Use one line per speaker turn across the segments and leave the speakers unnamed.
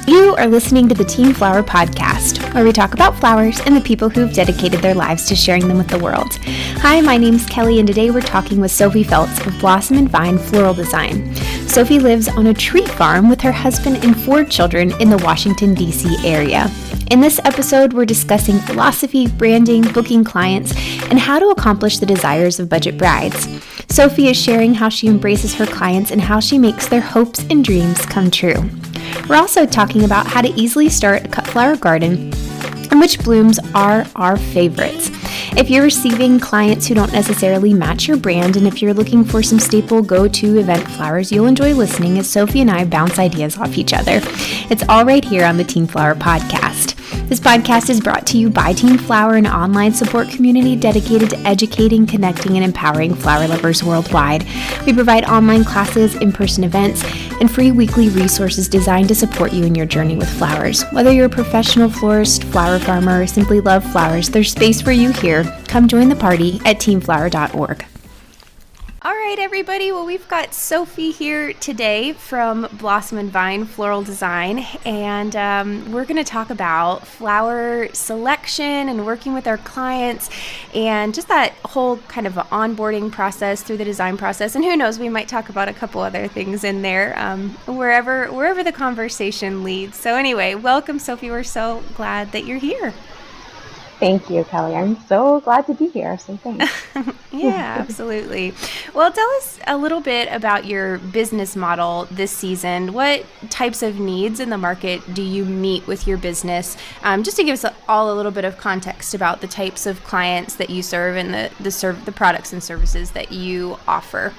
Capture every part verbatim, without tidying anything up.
You are listening to the Team Flower Podcast, where we talk about flowers and the people who've dedicated their lives to sharing them with the world. Hi, my name's Kelly, and today we're talking with Sophie Feltz of Blossom and Vine Floral Design. Sophie lives on a tree farm with her husband and four children in the Washington, D C area. In this episode, we're discussing philosophy, branding, booking clients, and how to accomplish the desires of budget brides. Sophie is sharing how she embraces her clients and how she makes their hopes and dreams come true. We're also talking about how to easily start a cut flower garden and which blooms are our favorites. If you're receiving clients who don't necessarily match your brand, and if you're looking for some staple go-to event flowers, you'll enjoy listening as Sophie and I bounce ideas off each other. It's all right here on the Team Flower Podcast. This podcast is brought to you by Team Flower, an online support community dedicated to educating, connecting, and empowering flower lovers worldwide. We provide online classes, in-person events, and free weekly resources designed to support you in your journey with flowers. Whether you're a professional florist, flower farmer, or simply love flowers, there's space for you here. Come join the party at team flower dot org. All right, everybody. Well, we've got Sophie here today from Blossom and Vine Floral Design, and um, we're going to talk about flower selection and working with our clients and just that whole kind of onboarding process through the design process. And who knows, we might talk about a couple other things in there, um, wherever wherever the conversation leads. So anyway, welcome, Sophie. We're so glad that you're here.
Thank you, Kelly. I'm so glad to be here. So thanks.
Yeah, absolutely. Well, tell us a little bit about your business model this season. What types of needs in the market do you meet with your business? Um, just to give us all a little bit of context about the types of clients that you serve and the the, serv- the products and services that you offer.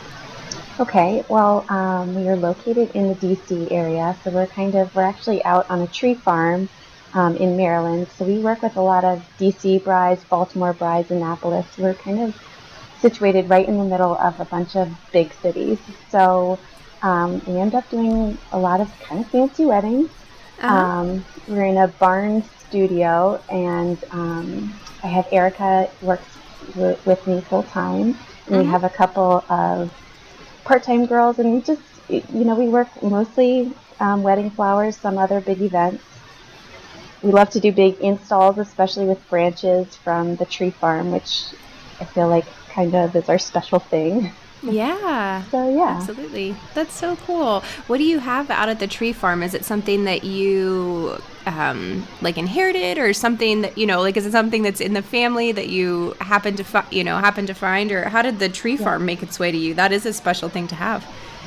Okay. Well, um, we are located in the D C area, so we're kind of we're actually out on a tree farm. Um, in Maryland. So we work with a lot of D C brides, Baltimore brides, Annapolis. We're kind of situated right in the middle of a bunch of big cities. So um, we end up doing a lot of kind of fancy weddings. Uh-huh. Um, we're in a barn studio, and um, I have Erica works w- with me full time. And uh-huh. We have a couple of part-time girls, and we just, you know, we work mostly um, wedding flowers, some other big events. We love to do big installs, especially with branches from the tree farm, which I feel like kind of is our special thing.
Yeah.
So, yeah.
Absolutely. That's so cool. What do you have out at the tree farm? Is it something that you, um, like, inherited, or something that, you know, like, is it something that's in the family that you happen to, fi- you know, happen to find, or how did the tree yeah. farm make its way to you? That is a special thing to have.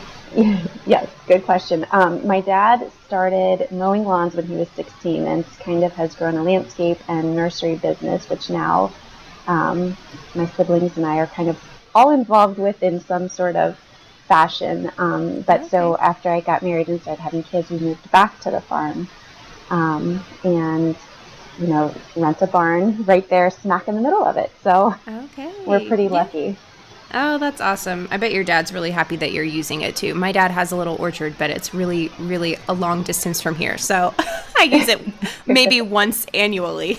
Yes, good question. Um, my dad started mowing lawns when he was sixteen, and kind of has grown a landscape and nursery business, which now um, my siblings and I are kind of all involved with in some sort of fashion. Um, but okay. So after I got married and started having kids, we moved back to the farm um, and, you know, rent a barn right there smack in the middle of it. So
okay.
We're pretty
yeah.
lucky.
Oh, that's awesome. I bet your dad's really happy that you're using it too. My dad has a little orchard, but it's really, really a long distance from here. So I use it maybe once annually.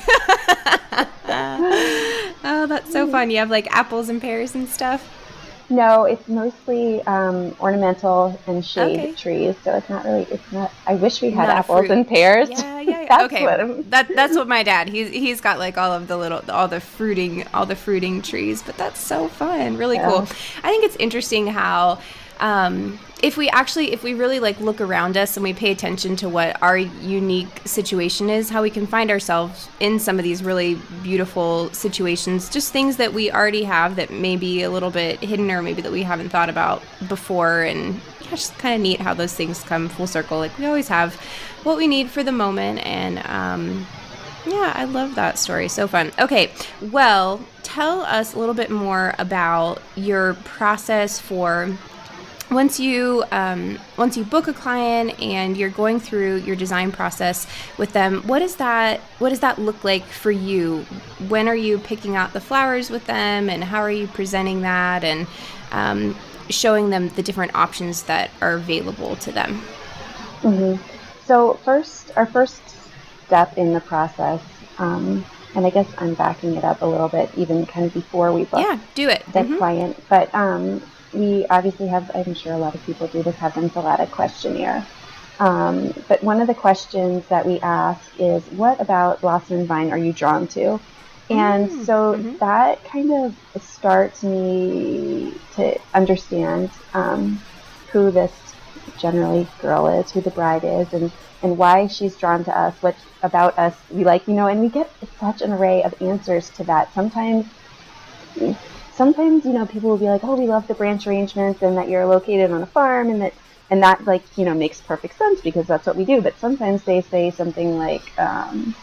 Oh, that's so fun. You have like apples and pears and stuff?
No, it's mostly um, ornamental and shade okay. trees. So it's not really, it's not, I wish we had
not
apples and pears.
Yeah, yeah, yeah.
That's
okay.
What I'm...
that, that's what my dad, he's, he's got like all of the little, all the fruiting, all the fruiting trees, but that's so fun. Really yeah. cool. I think it's interesting how, um, if we actually, if we really like look around us and we pay attention to what our unique situation is, how we can find ourselves in some of these really beautiful situations, just things that we already have that may be a little bit hidden or maybe that we haven't thought about before. And yeah, just kind of neat how those things come full circle. Like we always have what we need for the moment. And um, yeah, I love that story. So fun. Okay, well, tell us a little bit more about your process for Once you um, once you book a client and you're going through your design process with them, what does that what does that look like for you? When are you picking out the flowers with them, and how are you presenting that, and um, showing them the different options that are available to them?
Mm-hmm. So first, our first step in the process, um, and I guess I'm backing it up a little bit, even kind of before we book
yeah, do it.
the
Mm-hmm.
client, but. Um, We obviously have, I'm sure a lot of people do this, have them fill out a questionnaire. Um, but one of the questions that we ask is, what about Blossom and Vine are you drawn to? And
Mm,
so
mm-hmm.
that kind of starts me to understand um, who this generally girl is, who the bride is, and, and why she's drawn to us, what about us we like, you know, and we get such an array of answers to that. Sometimes, sometimes, you know, people will be like, oh, we love the branch arrangements and that you're located on a farm, and that, and that like, you know, makes perfect sense because that's what we do. But sometimes they say something like, um,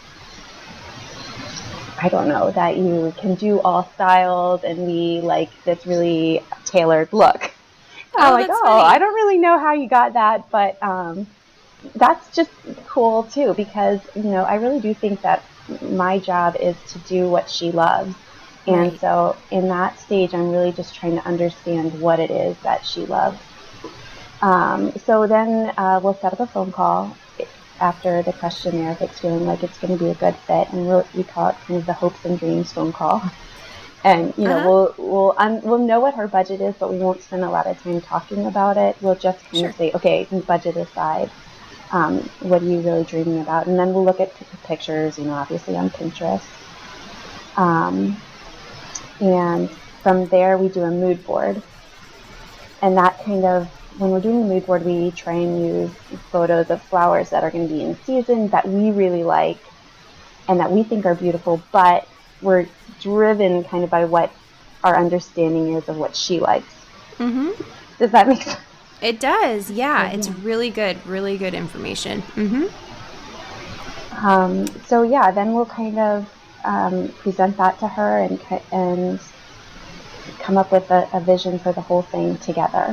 I don't know, that you can do all styles and we like this really tailored look. And I'm
Oh,
like,
that's
oh,
funny.
I don't really know how you got that, but um, that's just cool too, because, you know, I really do think that my job is to do what she loves. And
Right.
so in that stage, I'm really just trying to understand what it is that she loves. Um, so then uh, we'll set up a phone call after the questionnaire if it's feeling like it's going to be a good fit, and we'll, we call it kind of the hopes and dreams phone call. And you know,
Uh-huh.
we'll we'll un- we'll know what her budget is, but we won't spend a lot of time talking about it. We'll just kind
Sure.
of say, okay, budget aside, um, what are you really dreaming about? And then we'll look at p- pictures, you know, obviously on Pinterest. Um, and from there, we do a mood board, and that kind of, when we're doing the mood board, we try and use photos of flowers that are going to be in season that we really like and that we think are beautiful, but we're driven kind of by what our understanding is of what she likes.
Mm-hmm.
Does that make sense?
It does. Yeah.
Okay,
It's
yeah.
really good. Really good information. Mm-hmm.
Um, so yeah, then we'll kind of um, present that to her and and come up with a, a vision for the whole thing together.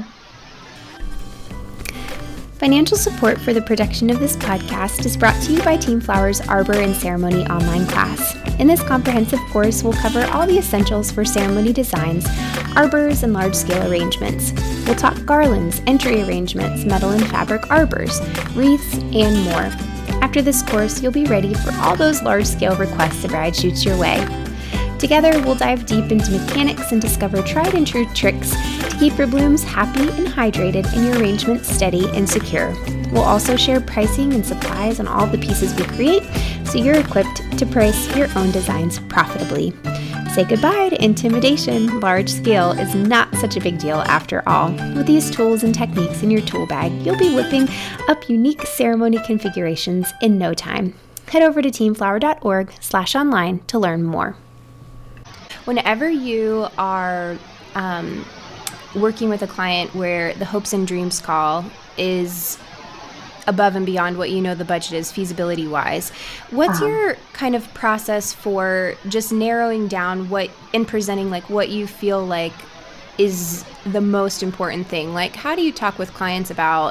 Financial support for the production of this podcast is brought to you by Team Flowers Arbor and Ceremony online class. In this comprehensive course, we'll cover all the essentials for ceremony designs, arbors, and large-scale arrangements. We'll talk garlands, entry arrangements, metal and fabric arbors, wreaths, and more. After this course, you'll be ready for all those large-scale requests a bride shoots your way. Together, we'll dive deep into mechanics and discover tried and true tricks to keep your blooms happy and hydrated and your arrangements steady and secure. We'll also share pricing and supplies on all the pieces we create, so you're equipped to price your own designs profitably. Say goodbye to intimidation. Large scale is not such a big deal after all. With these tools and techniques in your tool bag, you'll be whipping up unique ceremony configurations in no time. Head over to teamflower.org slash online to learn more. Whenever you are um, working with a client where the hopes and dreams call is above and beyond what you know the budget is feasibility-wise, what's
Uh-huh.
your kind of process for just narrowing down what and presenting like what you feel like is the most important thing? Like, how do you talk with clients about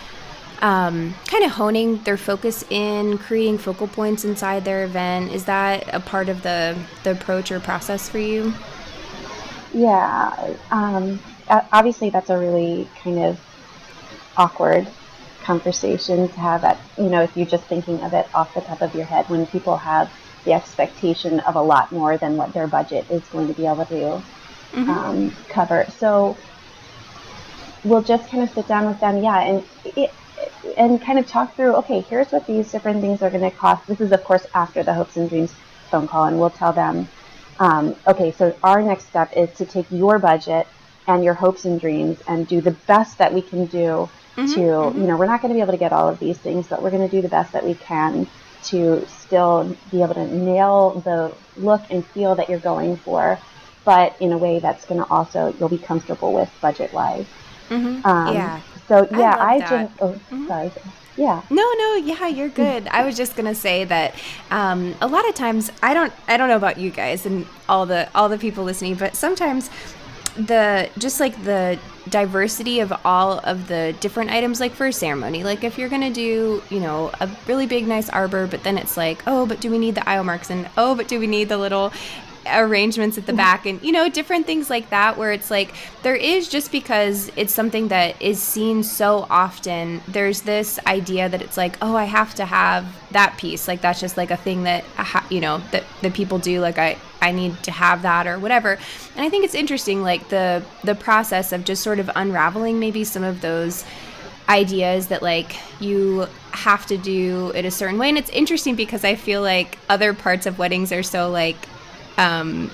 Um, kind of honing their focus in, creating focal points inside their event? Is that a part of the, the approach or process for you?
Yeah, um, obviously that's a really kind of awkward conversation to have at, you know, if you're just thinking of it off the top of your head, when people have the expectation of a lot more than what their budget is going to be able to
Mm-hmm.
um, cover. So we'll just kind of sit down with them, yeah, and it, and kind of talk through, okay, here's what these different things are going to cost. This is, of course, after the Hopes and Dreams phone call, and we'll tell them, um, okay, so our next step is to take your budget and your hopes and dreams and do the best that we can do
Mm-hmm,
to,
mm-hmm.
you know, we're not going to be able to get all of these things, but we're going to do the best that we can to still be able to nail the look and feel that you're going for, but in a way that's going to also, you'll be comfortable with budget-wise.
Mm-hmm.
Um,
Yeah.
So yeah,
I
I,
love
gen-
that.
oh,
Mhm.
sorry. Yeah.
No, no, yeah, you're good. I was just gonna say that um, a lot of times I don't, I don't know about you guys and all the all the people listening, but sometimes the just like the diversity of all of the different items, like for a ceremony, like if you're gonna do, you know, a really big nice arbor, but then it's like, oh, but do we need the aisle marks, and oh, but do we need the little arrangements at the back, and you know, different things like that, where it's like there is, just because it's something that is seen so often, there's this idea that it's like, oh, I have to have that piece, like that's just like a thing that you know that that people do, like I I need to have that or whatever. And I think it's interesting, like the the process of just sort of unraveling maybe some of those ideas that like you have to do it a certain way. And it's interesting because I feel like other parts of weddings are so like, um,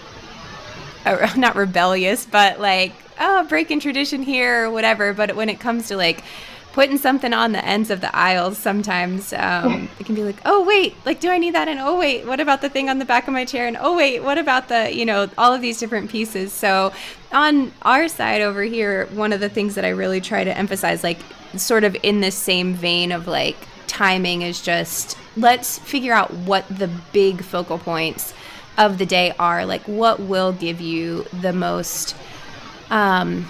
uh, not rebellious, but like, oh, breaking tradition here or whatever. But when it comes to like putting something on the ends of the aisles, sometimes um, it can be like, oh, wait, like, do I need that? And oh, wait, what about the thing on the back of my chair? And oh, wait, what about the, you know, all of these different pieces. So on our side over here, one of the things that I really try to emphasize, like sort of in this same vein of like timing, is just let's figure out what the big focal points of the day are. Like what will give you the most um,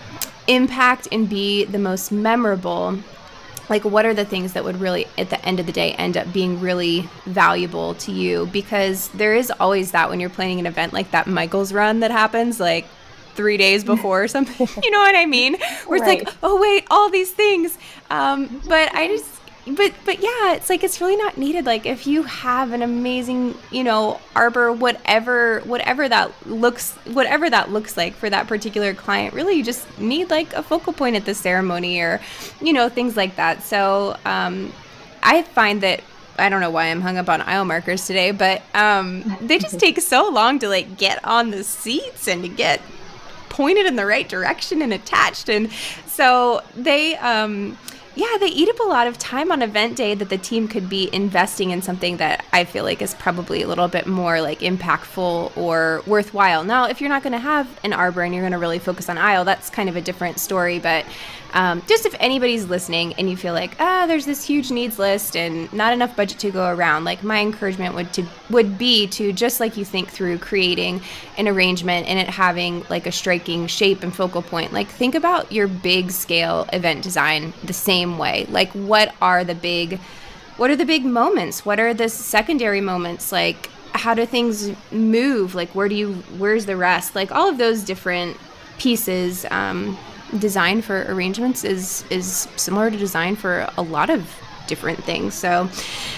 impact and be the most memorable. Like what are the things that would really at the end of the day end up being really valuable to you? Because there is always that when you're planning an event like that Michael's run that happens like three days before or something, you know what I mean? Where it's right. like, oh wait, all these things. Um, but I just, but, but yeah, it's like, it's really not needed. Like if you have an amazing, you know, arbor, whatever, whatever that looks, whatever that looks like for that particular client, really you just need like a focal point at the ceremony or, you know, things like that. So, um, I find that, I don't know why I'm hung up on aisle markers today, but, um, they just take so long to like get on the seats and to get pointed in the right direction and attached. And so they, um, yeah, they eat up a lot of time on event day that the team could be investing in something that I feel like is probably a little bit more like impactful or worthwhile. Now, if you're not going to have an arbor and you're going to really focus on aisle, that's kind of a different story. But um, just if anybody's listening and you feel like, ah, there's this huge needs list and not enough budget to go around, like my encouragement would to would be to just like you think through creating an arrangement and it having like a striking shape and focal point. Like think about your big scale event design the same way. Like what are the big what are the big moments? What are the secondary moments? Like how do things move? Like where do you where's the rest? Like all of those different pieces. Um, design for arrangements is is similar to design for a lot of different things. So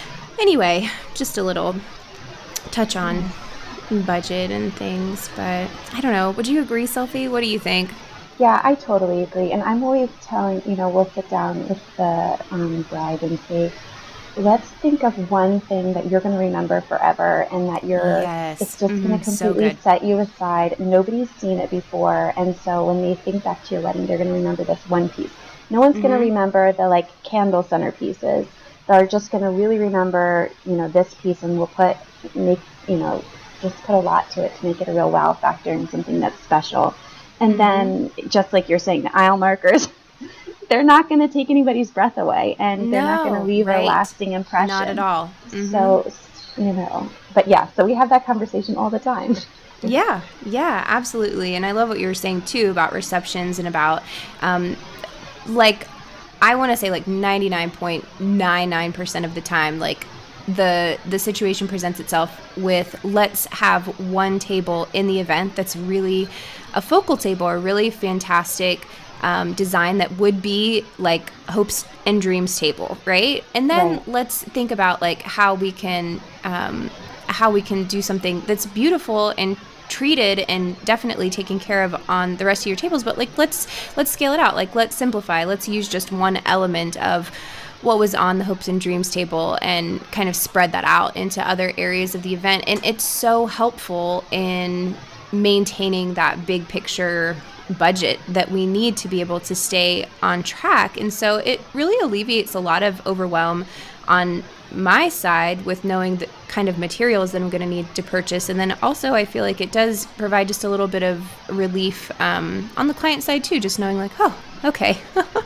anyway, just a little touch on budget and things, but I don't know. Would you agree, Sophie? What do you think?
Yeah, I totally agree. And I'm always telling, you know, we'll sit down with the um, bride and say, let's think of one thing that you're going to remember forever and that you're,
yes.
it's just
mm-hmm.
going to completely
so
set you aside. Nobody's seen it before. And so when they think back to your wedding, they're going to remember this one piece. No one's mm-hmm. going to remember the like candle centerpieces. They're just going to really remember, you know, this piece, and we'll put, make, you know, just put a lot to it to make it a real wow factor and something that's special. And mm-hmm. then just like you're saying, the aisle markers, they're not going to take anybody's breath away, and they're
no,
not going to leave
right.
a lasting impression.
Not at all. Mm-hmm.
So, you know, but yeah, so we have that conversation all the time.
Yeah, yeah, absolutely. And I love what you were saying too about receptions and about, um, like, I want to say like ninety-nine point nine nine percent of the time, like the the situation presents itself with let's have one table in the event that's really a focal table or really fantastic um, design that would be like hopes and dreams table, right? And then
right.
let's think about like how we can um, how we can do something that's beautiful and treated and definitely taken care of on the rest of your tables, but like let's let's scale it out. Like let's simplify. Let's use just one element of what was on the hopes and dreams table and kind of spread that out into other areas of the event. And it's so helpful in maintaining that big picture budget that we need to be able to stay on track. And so it really alleviates a lot of overwhelm on my side with knowing the kind of materials that I'm going to need to purchase. And then also I feel like it does provide just a little bit of relief um, on the client side too, just knowing like, oh, okay,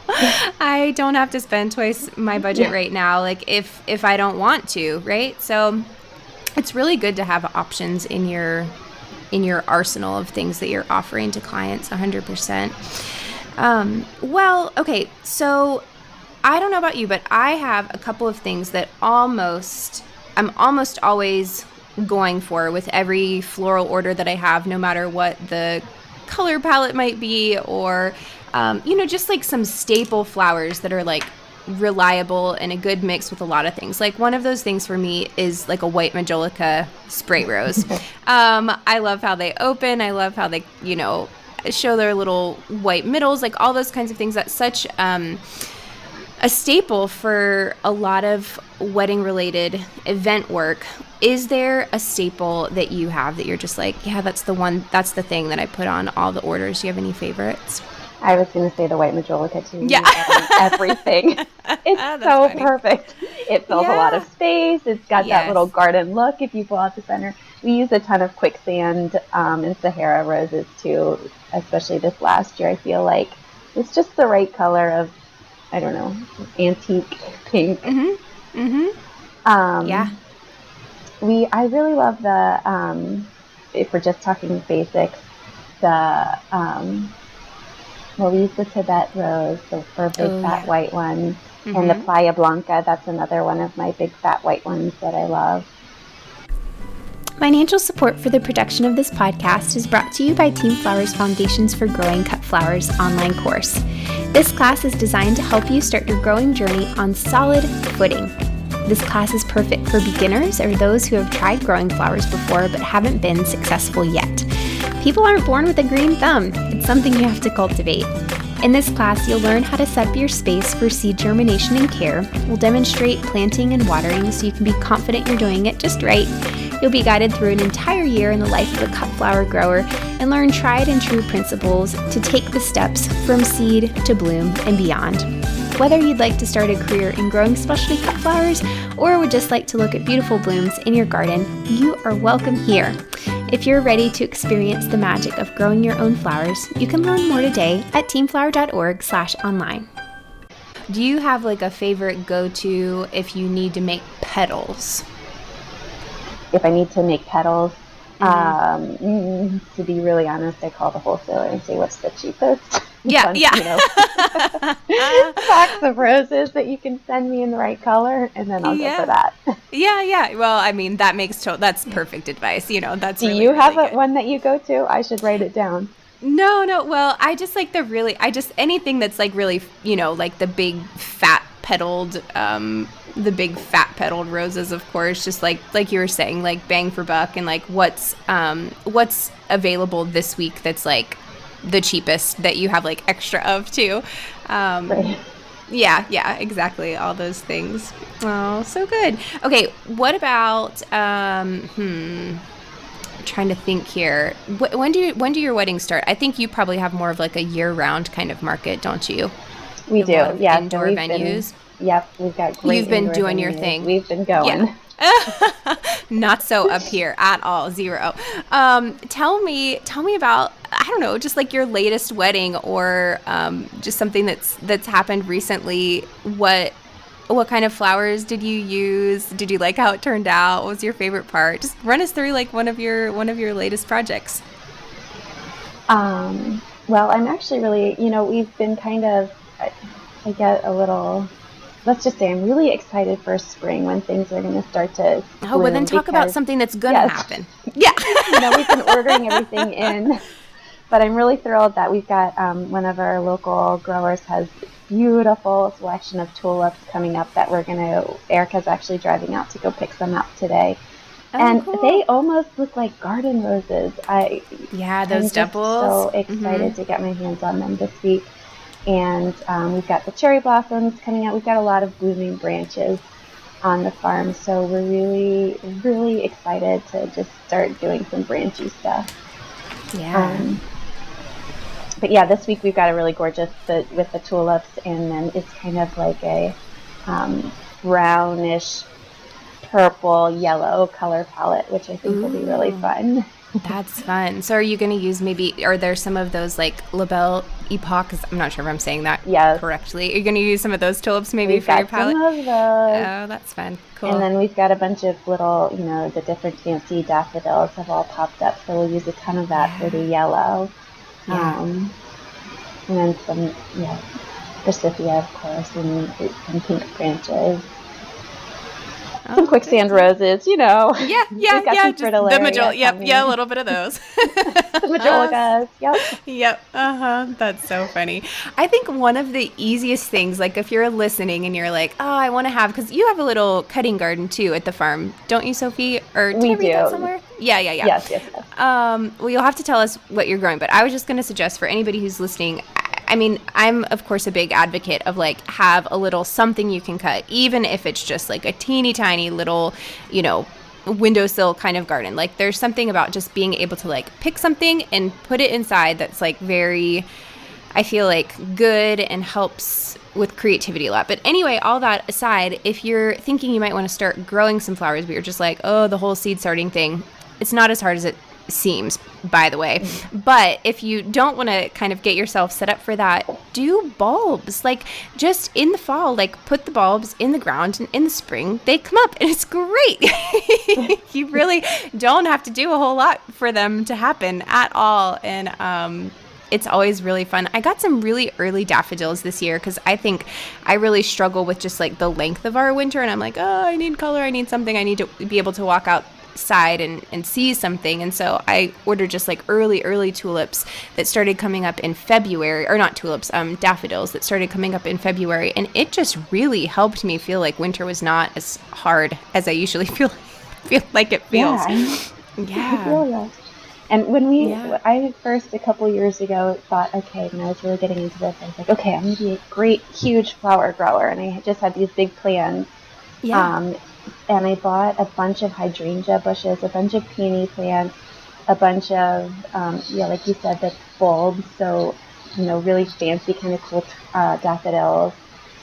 I don't have to spend twice my budget yeah. right now, like if if I don't want to, right? So it's really good to have options in your in your arsenal of things that you're offering to clients one hundred percent. Um, well, okay, so I don't know about you, but I have a couple of things that almost, I'm almost always going for with every floral order that I have, no matter what the color palette might be, or, um, you know, just like some staple flowers that are like reliable and a good mix with a lot of things. Like one of those things for me is like a white majolica spray rose. um, I love how they open. I love how they, you know, show their little white middles, like all those kinds of things. That's such, um, a staple for a lot of wedding-related event work. Is there a staple that you have that you're just like, yeah, that's the one, that's the thing that I put on all the orders? Do you have any favorites?
I was going to say the white majolica too.
Yeah.
Everything. It's
Oh, that's
so
funny.
perfect. It fills
Yeah.
a lot of space. It's got
Yes.
that little garden look if you pull out the center. We use a ton of quicksand um, and Sahara roses too, especially this last year. I feel like it's just the right color of, I don't know, antique pink.
Mm-hmm. Mm-hmm.
Um,
Yeah.
We, I really love the, um, if we're just talking basics, the, um, well, we use the Tibet rose, the for big
Oh,
fat
yeah.
white one, and the
Mhm.
Playa Blanca. That's another one of my big fat white ones that I love.
Financial support for the production of this podcast is brought to you by Team Flowers Foundations for Growing Cut Flowers online course. This class is designed to help you start your growing journey on solid footing. This class is perfect for beginners or those who have tried growing flowers before but haven't been successful yet. People aren't born with a green thumb. It's something you have to cultivate. In this class, you'll learn how to set up your space for seed germination and care. We'll demonstrate planting and watering so you can be confident you're doing it just right. You'll be guided through an entire year in the life of a cut flower grower and learn tried and true principles to take the steps from seed to bloom and beyond. Whether you'd like to start a career in growing specialty cut flowers or would just like to look at beautiful blooms in your garden, you are welcome here. If you're ready to experience the magic of growing your own flowers, you can learn more today at teamflower.org slash online. Do you have like a favorite go-to if you need to make petals?
If I need to make petals,
Mhm.
um, mm, to be really honest, I call the wholesaler and say what's the cheapest.
Yeah,
Bunch,
yeah.
You know, box of roses that you can send me in the right color, and then I'll
Yeah.
go for that.
Yeah, yeah. Well, I mean, that makes to- that's perfect advice. You know, that's
Do
really,
you have
really
a,
good.
one that you go to? I should write it down.
No, no. Well, I just like the really, I just, anything that's like really, you know, like the big fat petaled, um, the big fat petaled roses, of course, just like, like you were saying, like bang for buck and like what's, um, what's available this week that's like the cheapest that you have like extra of too. Um,
Right.
Yeah, yeah, exactly. All those things. Oh, so good. Okay, what about, um, hmm, I'm trying to think here. Wh- When do you, when do your weddings start? I think you probably have more of like a year-round kind of market, don't you?
We
A
do,
lot of
yeah. so
indoor
we've
venues.
Been, yep, we've got great
You've been
indoor
doing your
venues.
thing.
We've been going.
Yeah. Not so up here at all, zero. Um, tell me, tell me about, I don't know, just like your latest wedding or um, just something that's that's happened recently. What what kind of flowers did you use? Did you like how it turned out? What was your favorite part? Just run us through like one of your one of your latest projects.
Um, well, I'm actually really, you know, we've been kind of, I, I get a little, let's just say I'm really excited for spring when things are going to start to
Oh, well then talk about
because,
something that's going to
yes.
happen. Yeah.
you know, we've been ordering everything in, but I'm really thrilled that we've got um, one of our local growers has beautiful selection of tulips coming up that we're going to, Erica's actually driving out to go pick some up today.
Oh,
and
cool.
they almost look like garden roses. I
Yeah,
I'm
those
just
doubles.
so excited
Mhm.
to get my hands on them this week. And um, we've got the cherry blossoms coming out. We've got a lot of blooming branches on the farm, so we're really, really excited to just start doing some branchy stuff.
Yeah.
Um, but yeah, this week we've got a really gorgeous the, with the tulips, and then it's kind of like a um, brownish, purple, yellow color palette, which I think will be really
Ooh.
fun.
That's fun. So are you going to use maybe, are there some of those like La Belle Epoque? I'm not sure if I'm saying that
Yes.
correctly. Are you going to use some of those tulips maybe
We've
for your
got some
palette?
of those.
Oh, that's fun. Cool.
And then we've got a bunch of little, you know, the different fancy daffodils have all popped up, so we'll use a ton of that for the yellow.
Yeah.
Um, and then some, yeah, forsythia, of course, and some pink branches.
Oh,
Some quicksand roses, you know.
Yeah, yeah,
We've got
yeah.
some
Just the
fritillaria
majol. Yep,
coming.
yeah, a little bit of those.
The majolicas, yep.
Yep. Uh huh. That's so funny. I think one of the easiest things, like if you're listening and you're like, oh, I want to have, because you have a little cutting garden too at the farm, don't you, Sophie? Or did
We
I read that
do.
somewhere? Yeah, yeah, yeah.
Yes, yes, yes.
Um, well, you'll have to tell us what you're growing, but I was just going to suggest for anybody who's listening, I I mean, I'm of course a big advocate of like have a little something you can cut, even if it's just like a teeny tiny little, you know, windowsill kind of garden. Like there's something about just being able to like pick something and put it inside that's like very, I feel like good and helps with creativity a lot. But anyway, all that aside, if you're thinking you might want to start growing some flowers, but you're just like, oh, the whole seed starting thing, it's not as hard as it seems, by the way. But if you don't want to kind of get yourself set up for that, do bulbs. Like just in the fall, like put the bulbs in the ground, and in the spring they come up and it's great. You really don't have to do a whole lot for them to happen at all. And um it's always really fun. I got some really early daffodils this year because I think I really struggle with just like the length of our winter, and I'm like, oh, I need color, I need something, I need to be able to walk outside and, and see something. And so I ordered just like early, early tulips that started coming up in February, or not tulips, um, daffodils that started coming up in February. And it just really helped me feel like winter was not as hard as I usually feel, feel like it feels.
Yeah.
Yeah.
I feel that. And when we,
Yeah.
I first a couple years ago thought, okay, when I was really getting into this, I was like, okay, I'm going to be a great, huge flower grower. And I just had these big plans.
Yeah.
Um, and I bought a bunch of hydrangea bushes, a bunch of peony plants, a bunch of, um, yeah, like you said, the bulbs. So, you know, really fancy kind of cool uh, daffodils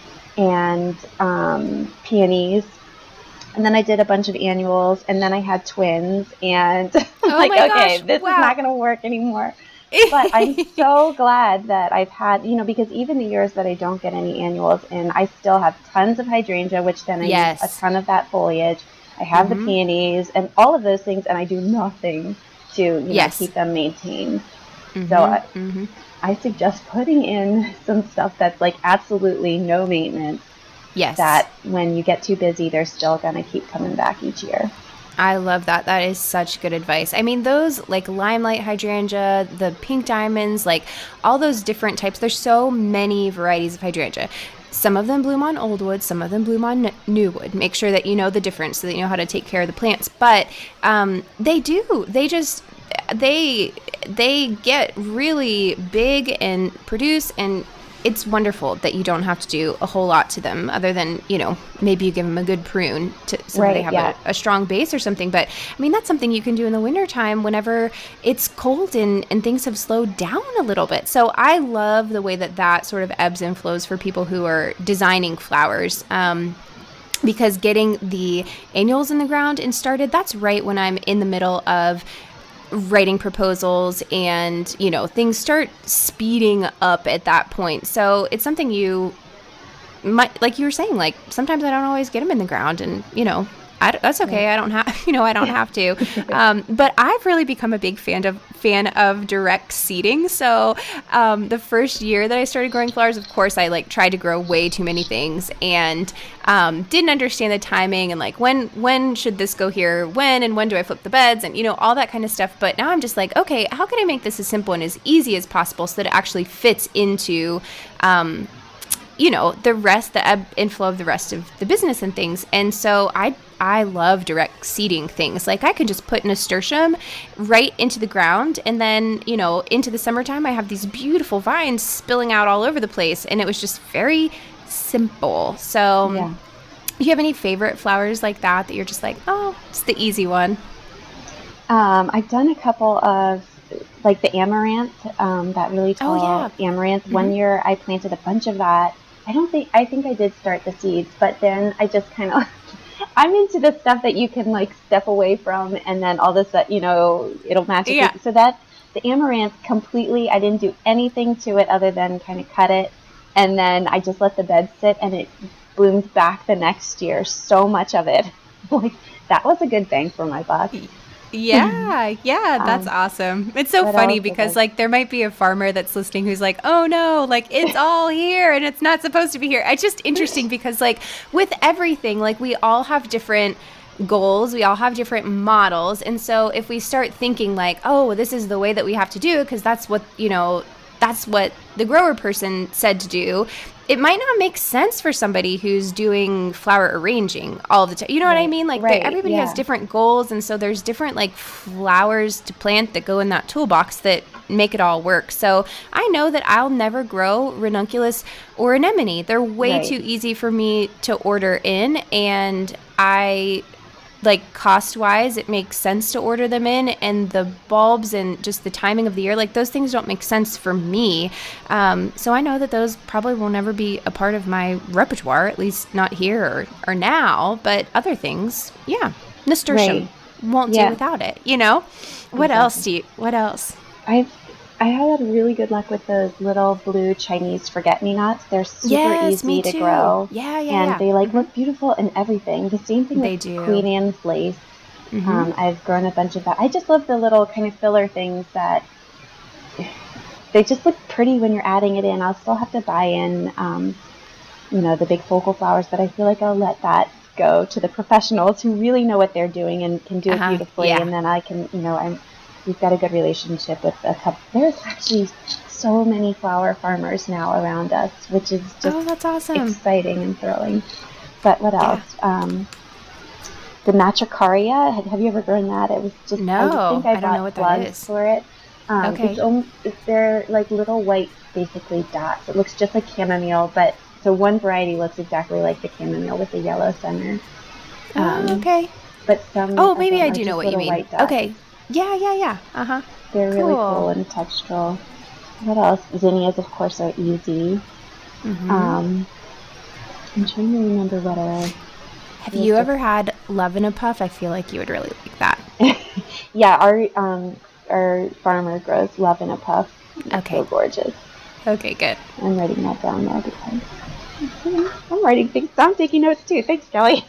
and um, peonies. And then I did a bunch of annuals, and then I had twins, and I'm
Oh
like,
my
okay,
gosh,
this
wow.
is not going to work anymore. But I'm so glad that I've had, you know, because even the years that I don't get any annuals in, I still have tons of hydrangea, which then I
Yes.
use a ton of that foliage. I have
Mhm.
the peonies and all of those things, and I do nothing to, you
Yes.
know, keep them maintained.
Mhm,
So I,
mhm.
I suggest putting in some stuff that's like absolutely no maintenance,
Yes.
that when you get too busy, they're still going to keep coming back each year.
I love that. That is such good advice. I mean, those like limelight hydrangea, the pink diamonds, like all those different types. There's so many varieties of hydrangea. Some of them bloom on old wood, some of them bloom on n- new wood. Make sure that you know the difference so that you know how to take care of the plants. But um, they do. They just they they get really big and produce, and it's wonderful that you don't have to do a whole lot to them other than, you know, maybe you give them a good prune to, so that they
Right,
have
yeah.
a, a strong base or something. But I mean, that's something you can do in the wintertime whenever it's cold and, and things have slowed down a little bit. So I love the way that that sort of ebbs and flows for people who are designing flowers. Um, because getting the annuals in the ground and started, that's right when I'm in the middle of writing proposals, and you know, things start speeding up at that point. So it's something you might, like you were saying, like sometimes I don't always get them in the ground, and you know, I, that's okay. I don't have, you know, I don't have to. Um, but I've really become a big fan of fan of direct seeding. So um, the first year that I started growing flowers, of course, I like tried to grow way too many things, and um, didn't understand the timing and like when when should this go here, when and when do I flip the beds, and you know, all that kind of stuff. But now I'm just like, okay, how can I make this as simple and as easy as possible so that it actually fits into um, you know, the rest, the ebb and flow of the rest of the business and things. And so I I love direct seeding things. Like I could just put nasturtium right into the ground, and then, you know, into the summertime, I have these beautiful vines spilling out all over the place. And it was just very simple. So
Yeah.
do you have any favorite flowers like that that you're just like, oh, it's the easy one?
Um, I've done a couple of, like the amaranth, um, that really
Oh,
tall
yeah.
amaranth. One year I planted a bunch of that. I don't think, I think I did start the seeds, but then I just kind of, I'm into the stuff that you can like step away from, and then all this, that, you know, it'll magically.
Yeah.
So that, the amaranth completely, I didn't do anything to it other than kind of cut it. And then I just let the bed sit, and it bloomed back the next year. So much of it. Like, that was a good bang for my buck.
Yeah, yeah, that's
Um,
awesome. It's so
what
funny
else
because
is it?
like there might be a farmer that's listening who's like, oh no, like it's all here and it's not supposed to be here. It's just interesting because like with everything, like we all have different goals, we all have different models. And so if we start thinking like, oh, this is the way that we have to do it because that's what, you know, that's what the grower person said to do, it might not make sense for somebody who's doing flower arranging all the time. You know right. what I mean? Like right. everybody yeah. has different goals. And so there's different like flowers to plant that go in that toolbox that make it all work. So I know that I'll never grow ranunculus or anemone. They're way right. too easy for me to order in. And I... like cost wise, it makes sense to order them in, and the bulbs and just the timing of the year, like those things don't make sense for me. Um, so I know that those probably will never be a part of my repertoire, at least not here or, or now, but other things, yeah. Nasturtium right. won't yeah. do without it, you know? What exactly. else do you, what else?
I've I had really good luck with those little blue Chinese forget-me-nots. They're super
yes,
easy to grow.
Yeah, yeah,
And
yeah.
they like look beautiful and everything. The same thing
they
with
do.
Queen Anne's lace.
Mm-hmm.
Um, I've grown a bunch of that. I just love the little kind of filler things that they just look pretty when you're adding it in. I'll still have to buy in, um, you know, the big focal flowers, but I feel like I'll let that go to the professionals who really know what they're doing and can do uh-huh. it beautifully.
Yeah.
And then I can, you know, I'm. We've got a good relationship with a couple. There's actually so many flower farmers now around us, which is just
oh, that's awesome.
exciting and thrilling. But what else? Yeah. Um, the Matricaria. Have, have you ever grown that? It was just
no.
I think I,
I don't know what that is
for it. Um,
okay.
It's, almost, it's they're like little white, basically dots. It looks just like chamomile, but so one variety looks exactly like the chamomile with the yellow center.
Um, oh, okay.
But some.
Oh, maybe I do know what you mean.
White dots.
Okay. Yeah, yeah, yeah. Uh-huh.
They're
cool.
really cool and textural. What else? Zinnias, of course, are easy.
Mm-hmm.
Um, I'm trying to remember what are...
Have you ever had Love in a Puff? I feel like you would really like that.
yeah, our um, our farmer grows Love in a Puff. It's
okay.
so gorgeous.
Okay, good.
I'm writing that down now because... I'm writing things. I'm taking notes, too. Thanks, Kelly.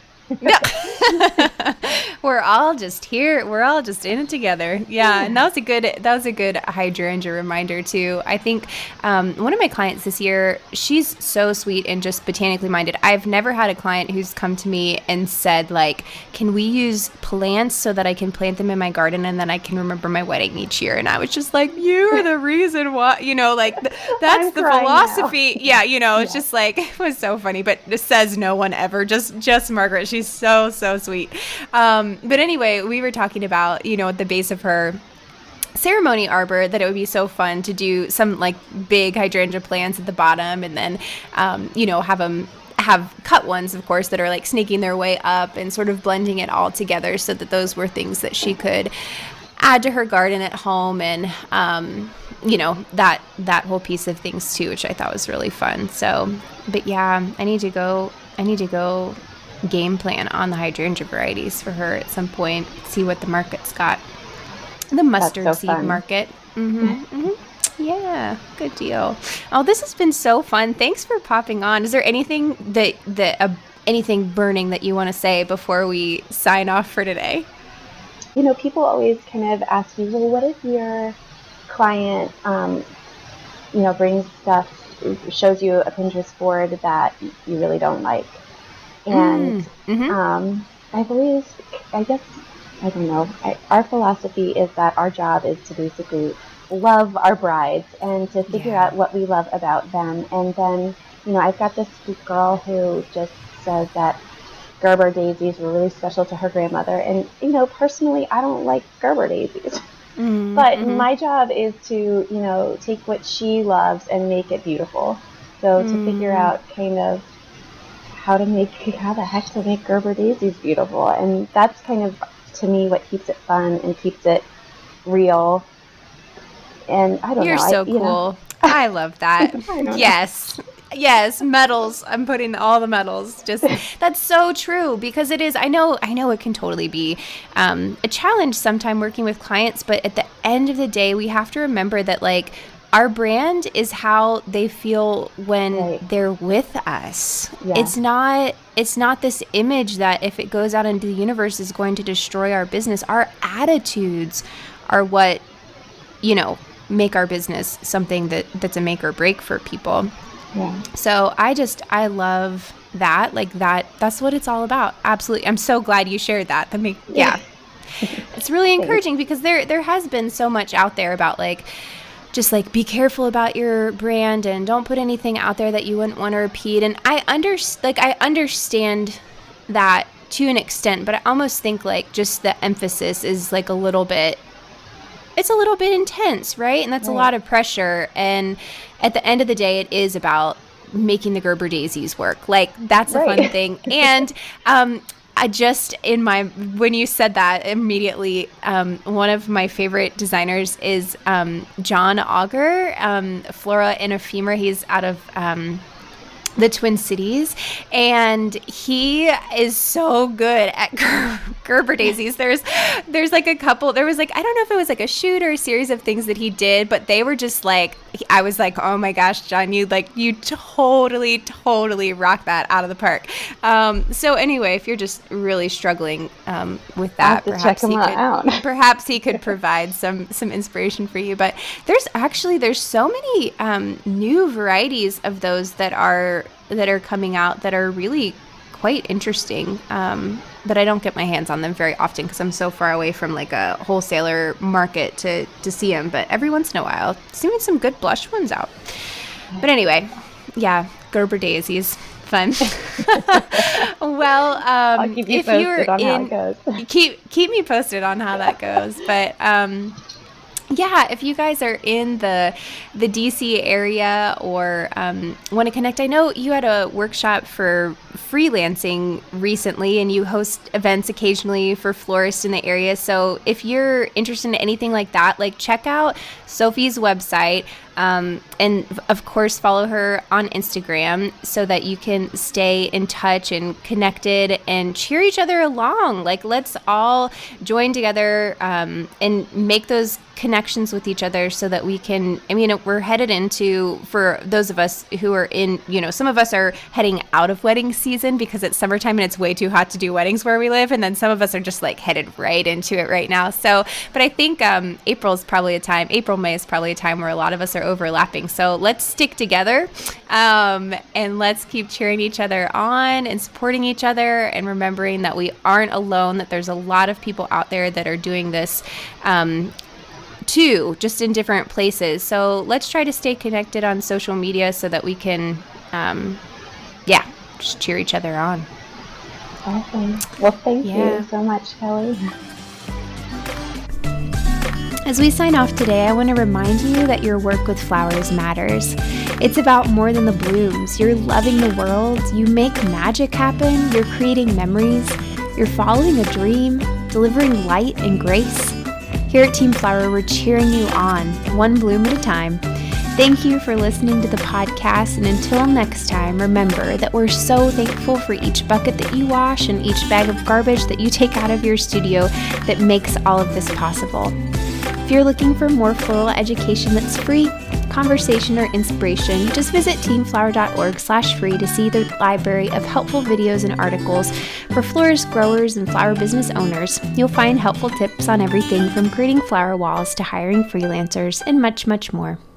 Yeah. We're all just here. We're all just in it together. Yeah, yeah. And that was a good, that was a good hydrangea reminder too. I think um, one of my clients this year, she's so sweet and just botanically minded. I've never had a client who's come to me and said like, can we use plants so that I can plant them in my garden and then I can remember my wedding each year? And I was just like, you're the reason why, you know, like th- that's
I'm
the philosophy.
Now.
Yeah. You know, it's
yeah.
just like, it was so funny, but this says no one ever, just, just Margaret. She's so, so sweet. Um, but anyway, we were talking about, you know, at the base of her ceremony arbor, that it would be so fun to do some like big hydrangea plants at the bottom and then, um, you know, have them have cut ones, of course, that are like snaking their way up and sort of blending it all together so that those were things that she could add to her garden at home and, um, you know, that, that whole piece of things too, which I thought was really fun. So, but yeah, I need to go, I need to go game plan on the hydrangea varieties for her at some point, see what the market's got. The mustard so seed fun. market. Mm-hmm, mm-hmm. Yeah, good deal. Oh, this has been so fun. Thanks for popping on. Is there anything that, that uh, anything burning that you want to say before we sign off for today?
You know, people always kind of ask me, well, what if your client, um, you know, brings stuff, shows you a Pinterest board that you really don't like? And mm-hmm. um, I believe, I guess, I don't know, I, our philosophy is that our job is to basically love our brides and to figure yeah. out what we love about them. And then, you know, I've got this girl who just says that Gerber daisies were really special to her grandmother. And, you know, personally, I don't like Gerber daisies. Mm-hmm. But mm-hmm. my job is to, you know, take what she loves and make it beautiful. So mm-hmm. to figure out kind of how to make, how the heck to make Gerber daisies beautiful. And that's kind of, to me, what keeps it fun and keeps it real. And I don't
You're
know.
You're so
I,
cool.
You know.
I love that. I yes. Know. Yes, medals. I'm putting all the medals. Just that's so true because it is. I know. I know it can totally be um, a challenge sometime working with clients, but at the end of the day, we have to remember that like our brand is how they feel when right. they're with us. Yeah. It's not. It's not this image that if it goes out into the universe is going to destroy our business. Our attitudes are what, you know, make our business something that that's a make or break for people. Yeah. So I just, I love that, like that, that's what it's all about. Absolutely. I'm so glad you shared that. That make, yeah. It's really encouraging because there, there has been so much out there about like just like be careful about your brand and don't put anything out there that you wouldn't want to repeat. And I under like I understand that to an extent, but I almost think like just the emphasis is like a little bit, it's a little bit intense, right? And that's right. A lot of pressure. And at the end of the day, it is about making the Gerber daisies work. Like that's right. a fun thing. And um, I just in my when you said that immediately, um, one of my favorite designers is um, John Auger, um, Flora and Ephemera. He's out of um, the Twin Cities, and he is so good at Ger- Gerber daisies. There's there's like a couple, there was like, I don't know if it was like a shoot or a series of things that he did, but they were just like, I was like, oh my gosh, John, you like, you totally, totally rock that out of the park. Um, so anyway, if you're just really struggling um, with that, perhaps he, could,
out.
perhaps he could provide some, some inspiration for you. But there's actually, there's so many um, new varieties of those that are that are coming out that are really quite interesting. Um, but I don't get my hands on them very often because I'm so far away from like a wholesaler market to, to see them. But every once in a while, seeing some good blush ones out. But anyway, yeah, Gerber daisies, fun. Well, um,
I'll keep you
if
posted
you're
on
in,
how it goes.
keep keep me posted on how that goes. But um, yeah, if you guys are in the the D C area or um, want to connect, I know you had a workshop for freelancing recently and you host events occasionally for florists in the area. So if you're interested in anything like that, like check out Sophie's website. Um, and of course, follow her on Instagram so that you can stay in touch and connected and cheer each other along. Like, let's all join together um, and make those connections with each other so that we can, I mean, we're headed into, for those of us who are in, you know, some of us are heading out of wedding season because it's summertime and it's way too hot to do weddings where we live. And then some of us are just like headed right into it right now. So, but I think um, April is probably a time, April, May is probably a time where a lot of us are overlapping. So let's stick together um, and let's keep cheering each other on and supporting each other and remembering that we aren't alone, that there's a lot of people out there that are doing this um, too, just in different places. So let's try to stay connected on social media so that we can, um, yeah, just cheer each other on.
Awesome. Well, thank
yeah.
you so much, Kelly.
As we sign off today, I want to remind you that your work with flowers matters. It's about more than the blooms. You're loving the world. You make magic happen. You're creating memories. You're following a dream, delivering light and grace. Here at Team Flower, we're cheering you on, one bloom at a time. Thank you for listening to the podcast, and until next time, remember that we're so thankful for each bucket that you wash and each bag of garbage that you take out of your studio that makes all of this possible. If you're looking for more floral education that's free, conversation, or inspiration, just visit teamflower.org slash free to see the library of helpful videos and articles for florists, growers, and flower business owners. You'll find helpful tips on everything from creating flower walls to hiring freelancers and much, much more.